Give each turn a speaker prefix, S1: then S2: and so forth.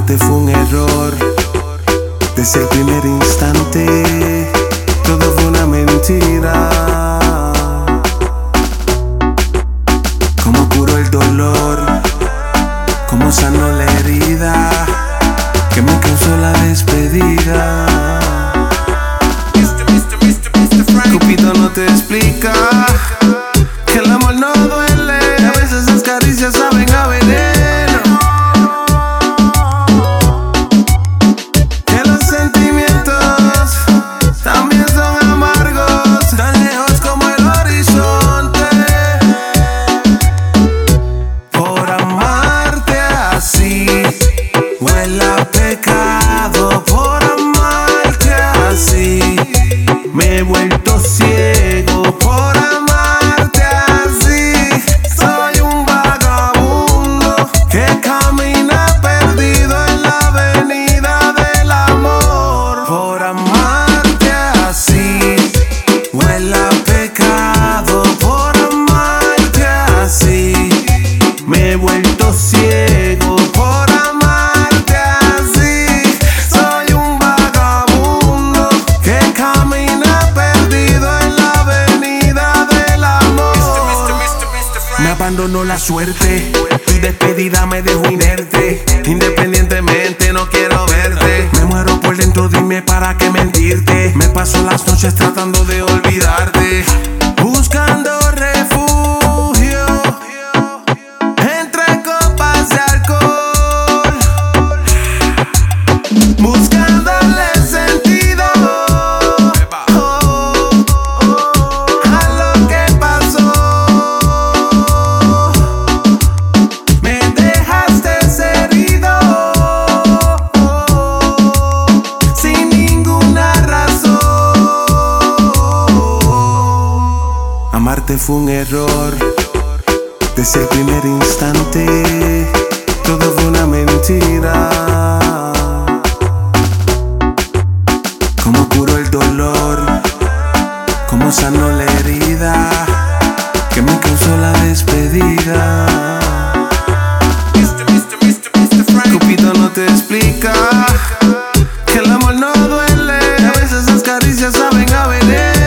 S1: Amarte fue un error. Desde el primer instante todo fue una mentira. Cómo curó el dolor, cómo sanó la herida que me causó la despedida. Cupido no te explica que el amor no duele. A veces las caricias saben a veneno, que los sentimientos también son amargos, tan lejos como el horizonte. Por amarte así huele a pecado. Por amarte así me he vuelto ciego. Por amarte así soy un vagabundo que camina perdido en la avenida del amor. Por amarte así huele a pecado. Por amarte así me he vuelto ciego. Por amarte así soy un vagabundo que camina perdido en la avenida del amor. Me abandonó la suerte, tu despedida me dejó inerte. Independientemente no quiero verte. Me muero por dentro, dime para qué mentirte. Me paso las noches tratando de olvidarte, buscando refugio entre copas de alcohol, buscándole sentido a lo que pasó. Me dejaste herido sin ninguna razón. Amarte fue un error. Desde el primer instante todo fue una mentira. Cómo curó el dolor, cómo sanó la herida que me causó la despedida. Cupido no te explica que el amor no duele. A veces las caricias saben a veneno.